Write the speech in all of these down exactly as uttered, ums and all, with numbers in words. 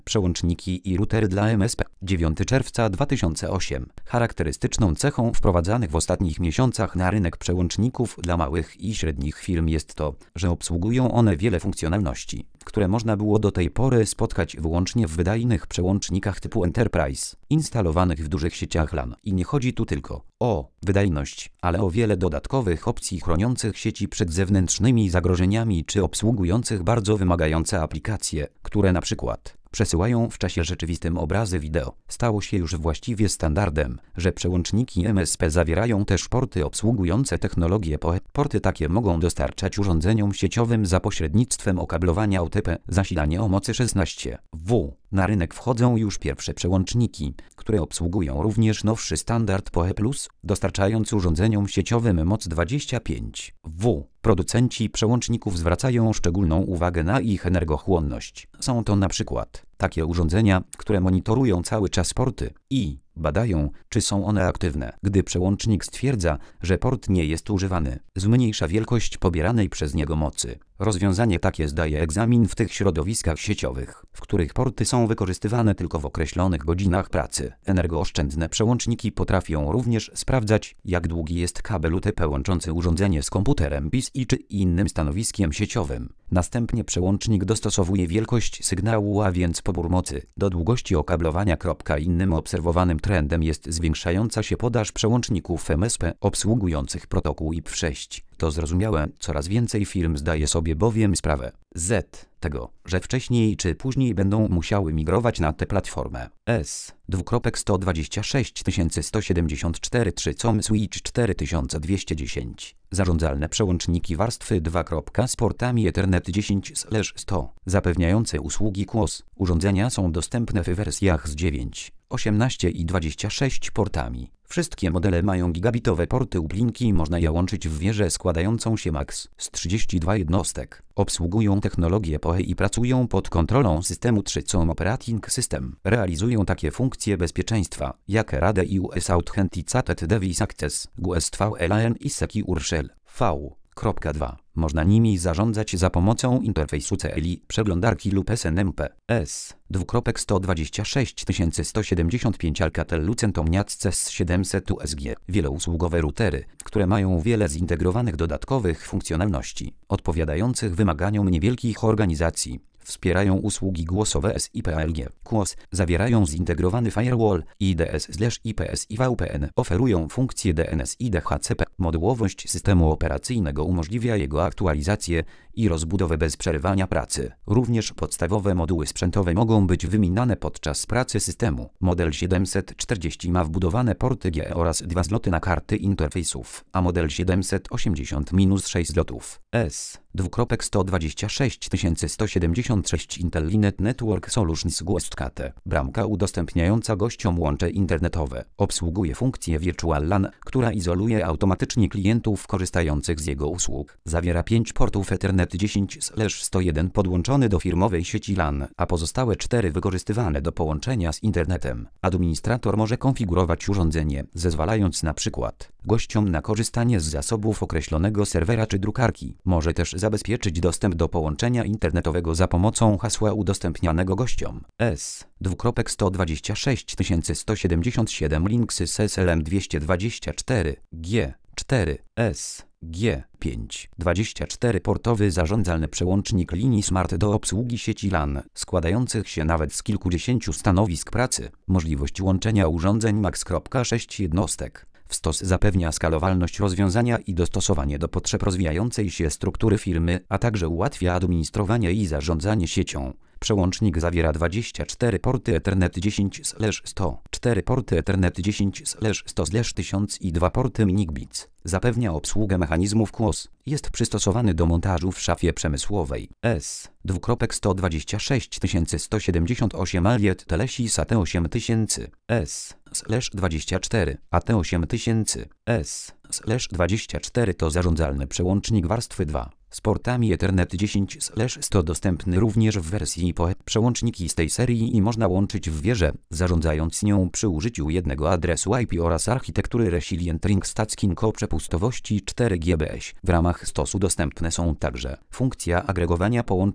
Przełączniki i routery dla M S P. dziewiątego czerwca dwa tysiące ósmego. Charakterystyczną cechą wprowadzanych w ostatnich miesiącach na rynek przełączników dla małych i średnich firm jest to, że obsługują one wiele funkcjonalności, które można było do tej pory spotkać wyłącznie w wydajnych przełącznikach typu Enterprise, instalowanych w dużych sieciach LAN. I nie chodzi tu tylko o wydajność, ale o wiele dodatkowych opcji chroniących sieci przed zewnętrznymi zagrożeniami czy obsługujących bardzo wymagające aplikacje, które na przykład przesyłają w czasie rzeczywistym obrazy wideo. Stało się już właściwie standardem, że przełączniki M S P zawierają też porty obsługujące technologię P O E. Porty takie mogą dostarczać urządzeniom sieciowym za pośrednictwem okablowania O T P zasilanie o mocy szesnaście W. Na rynek wchodzą już pierwsze przełączniki, które obsługują również nowszy standard P O E plus, dostarczając urządzeniom sieciowym moc dwadzieścia pięć W. Producenci przełączników zwracają szczególną uwagę na ich energochłonność. Są to na przykład takie urządzenia, które monitorują cały czas porty i badają, czy są one aktywne. Gdy przełącznik stwierdza, że port nie jest używany, zmniejsza wielkość pobieranej przez niego mocy. Rozwiązanie takie zdaje egzamin w tych środowiskach sieciowych, w których porty są wykorzystywane tylko w określonych godzinach pracy. Energooszczędne przełączniki potrafią również sprawdzać, jak długi jest kabel U T P łączący urządzenie z komputerem P I S I czy innym stanowiskiem sieciowym. Następnie przełącznik dostosowuje wielkość sygnału, a więc pobór mocy, do długości okablowania. Innym obserwowanym trendem jest zwiększająca się podaż przełączników M S P obsługujących protokół I P sześć. To zrozumiałe, coraz więcej firm zdaje sobie bowiem sprawę z tego, że wcześniej czy później będą musiały migrować na tę platformę. S sto dwadzieścia sześć sto siedemdziesiąt cztery trzy C O M Switch cztery tysiące dwieście dziesięć. Zarządzalne przełączniki warstwy dwa z portami Ethernet dziesięć sto, zapewniające usługi Q o S. Urządzenia są dostępne w wersjach z dziewięć, osiemnaście i dwadzieścia sześć portami. Wszystkie modele mają gigabitowe porty uplinki i można je łączyć w wieżę składającą się max z trzydziestu dwóch jednostek. Obsługują technologię P O E i pracują pod kontrolą systemu trzy C O M Operating System. Realizują takie funkcje bezpieczeństwa, jak R A D I U S Authenticated Device Access, G U S V L A N i Secure Shell. V. dwa. Można nimi zarządzać za pomocą interfejsu C L I, przeglądarki lub S N M P. S sto dwadzieścia sześć sto siedemdziesiąt pięć Alcatel Lucent Omniac C E S siedemset U S G. Wielousługowe routery, które mają wiele zintegrowanych dodatkowych funkcjonalności, odpowiadających wymaganiom niewielkich organizacji. Wspierają usługi głosowe S I P A L G, Q o S, zawierają zintegrowany firewall, I D S/I P S i V P N, oferują funkcje D N S i D H C P. Modułowość systemu operacyjnego umożliwia jego aktualizację i rozbudowę bez przerywania pracy. Również podstawowe moduły sprzętowe mogą być wymieniane podczas pracy systemu. Model siedemset czterdzieści ma wbudowane porty G E oraz dwa zloty na karty interfejsów, a model siedemset osiemdziesiąt minus sześć zlotów. S sto dwadzieścia sześć sto siedemdziesiąt sześć Intellinet Network Solutions G U S T K T. Bramka udostępniająca gościom łącze internetowe. Obsługuje funkcję Virtual LAN, która izoluje automatycznie klientów korzystających z jego usług. Zawiera pięć portów Ethernet dziesięć sto jeden podłączony do firmowej sieci LAN, a pozostałe cztery wykorzystywane do połączenia z internetem. Administrator może konfigurować urządzenie, zezwalając na przykład gościom na korzystanie z zasobów określonego serwera czy drukarki. Może też zabezpieczyć dostęp do połączenia internetowego za pomocą hasła udostępnianego gościom. S sto dwadzieścia sześć sto siedemdziesiąt siedem Linksys S L M dwieście dwadzieścia cztery G cztery S G pięć dwadzieścia cztery portowy zarządzalny przełącznik linii Smart do obsługi sieci LAN, składających się nawet z kilkudziesięciu stanowisk pracy. Możliwość łączenia urządzeń max sześć jednostek. W stos zapewnia skalowalność rozwiązania i dostosowanie do potrzeb rozwijającej się struktury firmy, a także ułatwia administrowanie i zarządzanie siecią. Przełącznik zawiera dwadzieścia cztery porty Ethernet dziesięć sto, cztery porty Ethernet dziesięć sto tysiąc i dwa porty Minigbits. Zapewnia obsługę mechanizmów Q o S. Jest przystosowany do montażu w szafie przemysłowej. S sto dwadzieścia sześć sto siedemdziesiąt osiem Allied Telesys A T osiem tysięcy S dwadzieścia cztery A T osiem tysięcy S dwadzieścia cztery to zarządzalny przełącznik warstwy dwa. Z portami Ethernet dziesięć sto dostępny również w wersji P O E. Przełączniki z tej serii i można łączyć w wieżę, zarządzając nią przy użyciu jednego adresu I P oraz architektury Resilient Ring Stacking o przepustowości cztery gigabitów. W ramach stosu dostępne są także funkcja agregowania połączeń,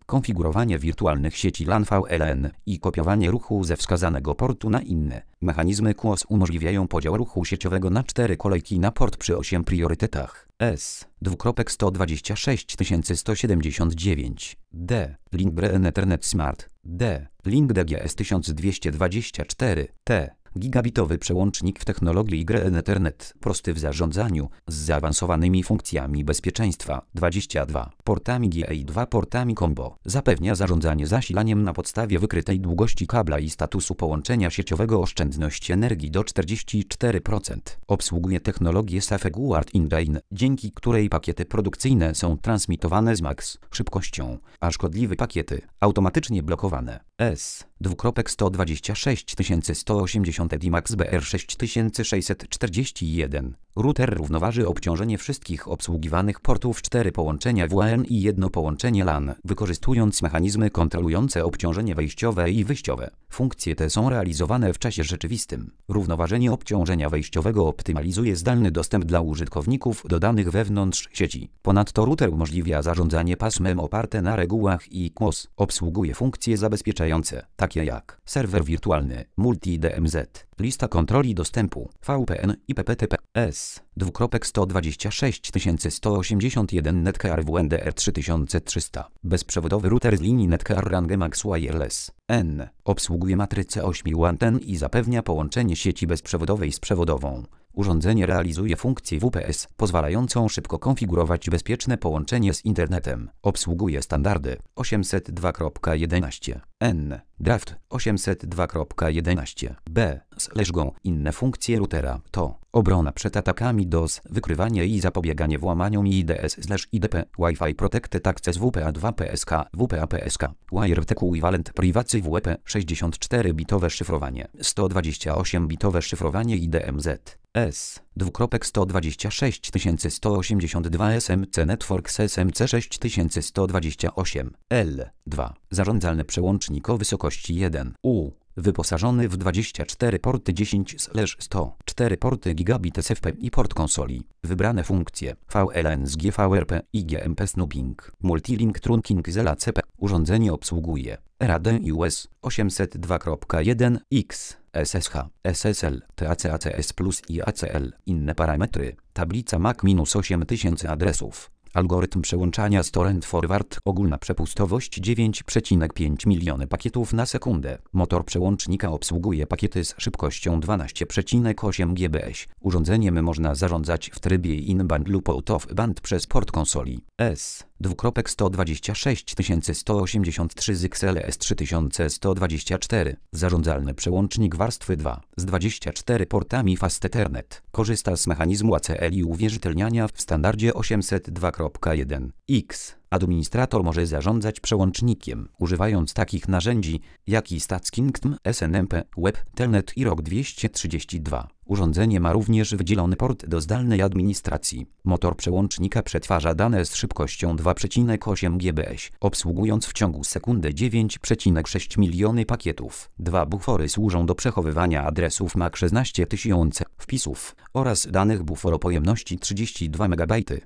konfigurowanie wirtualnych sieci LAN V L N i kopiowanie ruchu ze wskazanego portu na inne. Mechanizmy Q o S umożliwiają podział ruchu sieciowego na cztery kolejki na port przy osiem priorytetach. S sto dwadzieścia sześć sto siedemdziesiąt dziewięć D Link Bren Ethernet Smart D Link D G S tysiąc dwieście dwadzieścia cztery T Gigabitowy przełącznik w technologii Bren Ethernet, prosty w zarządzaniu, z zaawansowanymi funkcjami bezpieczeństwa, dwadzieścia dwa portami G A i dwa portami combo. Zapewnia zarządzanie zasilaniem na podstawie wykrytej długości kabla i statusu połączenia sieciowego, oszczędność energii do czterdziestu czterech procent. Obsługuje technologię Safe Guard Engine, dzięki której pakiety produkcyjne są transmitowane z max szybkością, a szkodliwe pakiety automatycznie blokowane. S sto dwadzieścia sześć sto osiemdziesiąt D Max B R sześć sześćset czterdzieści jeden. Router równoważy obciążenie wszystkich obsługiwanych portów, cztery połączenia W L A N i jedno połączenie LAN, wykorzystując mechanizmy kontrolujące obciążenie wejściowe i wyjściowe. Funkcje te są realizowane w czasie rzeczywistym. Równoważenie obciążenia wejściowego optymalizuje zdalny dostęp dla użytkowników do danych wewnątrz sieci. Ponadto router umożliwia zarządzanie pasmem oparte na regułach i Q o S. Obsługuje funkcje zabezpieczające, takie jak serwer wirtualny, multi-D M Z, lista kontroli dostępu, V P N i P P T P. S sto dwadzieścia sześć sto osiemdziesiąt jeden Netgear W N D R trzy tysiące trzysta. Bezprzewodowy router z linii Netgear Range Max Wireless N. Obsługuje matrycę ośmiu anten i zapewnia połączenie sieci bezprzewodowej z przewodową. Urządzenie realizuje funkcję W P S, pozwalającą szybko konfigurować bezpieczne połączenie z internetem. Obsługuje standardy osiemset dwa kropka jedenaście N, Draft osiemset dwa kropka jedenaście B, slash go. Inne funkcje routera to obrona przed atakami D O S, wykrywanie i zapobieganie włamaniom I D S slash I D P, Wi-Fi Protected Access W P A dwa P S K, W P A P S K, WireTech Equivalent Privacy W P, sześćdziesiąt cztery bitowe szyfrowanie, sto dwadzieścia osiem bitowe szyfrowanie I D M Z. S sto dwadzieścia sześć sto osiemdziesiąt dwa S M C Networks S M C sześć sto dwadzieścia osiem L dwa. Zarządzalny przełącznik o wysokości jeden U. Wyposażony w dwadzieścia cztery porty dziesięć sto, cztery porty gigabit S F P i port konsoli. Wybrane funkcje V L N z G V R P i G M P Snooping, Multilink Trunking z L A C P. Urządzenie obsługuje R A D i U S osiemset dwa kropka jeden X, S S H, S S L, T A C A C S plus i A C L. Inne parametry. Tablica M A C osiem tysięcy adresów. Algorytm przełączania Store and Forward. Ogólna przepustowość dziewięć przecinek pięć miliony pakietów na sekundę. Motor przełącznika obsługuje pakiety z szybkością dwanaście przecinek osiem gigabitów. Urządzeniem można zarządzać w trybie in-band lub out-of-band przez port konsoli. S sto dwadzieścia sześć sto osiemdziesiąt trzy Z X L S trzy tysiące sto dwadzieścia cztery. Zarządzalny przełącznik warstwy dwa z dwudziestu czterema portami Fast Ethernet. Korzysta z mechanizmu A C L i uwierzytelniania w standardzie osiemset dwa kropka jeden X. Administrator może zarządzać przełącznikiem, używając takich narzędzi, jak i StatsKingdom, S N M P, Web, Telnet i R O G dwieście trzydzieści dwa. Urządzenie ma również wydzielony port do zdalnej administracji. Motor przełącznika przetwarza dane z szybkością dwa przecinek osiem gigabitów, obsługując w ciągu sekundy dziewięć przecinek sześć miliony pakietów. Dwa bufory służą do przechowywania adresów M A C szesnaście tysięcy wpisów oraz danych bufor o pojemności trzydzieści dwa megabajty.